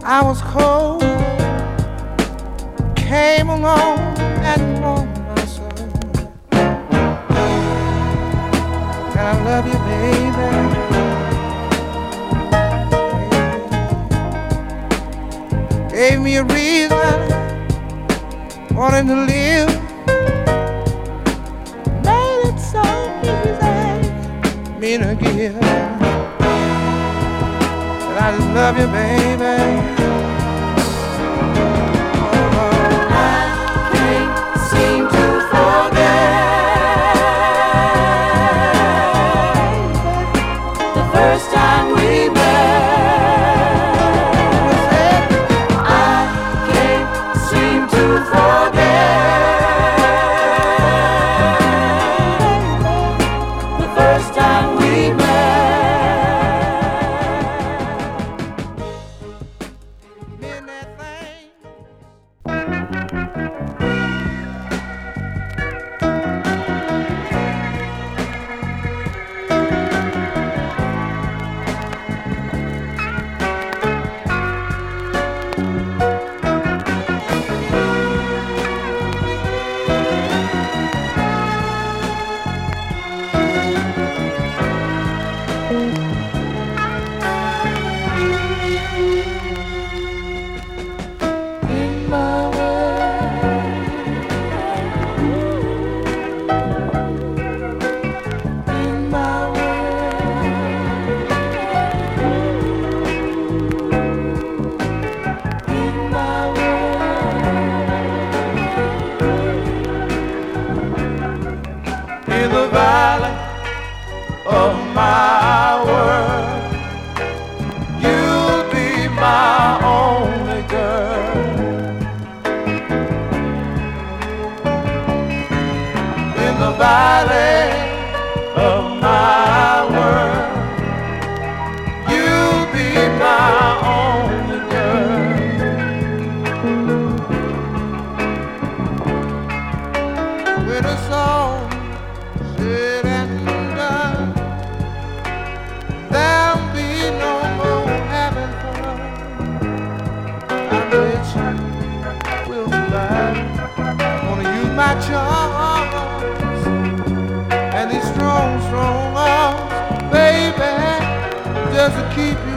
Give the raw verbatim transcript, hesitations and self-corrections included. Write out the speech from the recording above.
I was cold, came along and warmed my soul. And I love you, baby. Gave me a reason, wanted to live. Made it so easy, me to give. And I love you, baby. First time we met, I can't seem to forget the first time we met. Midnight thing. In the valley of my world, you'll be my only girl. In the valley of my world, you'll be my only girl. With a song said and done, there'll be no more having fun. I bet you will survive. Gonna use my charms and these strong, strong arms, baby, just to keep you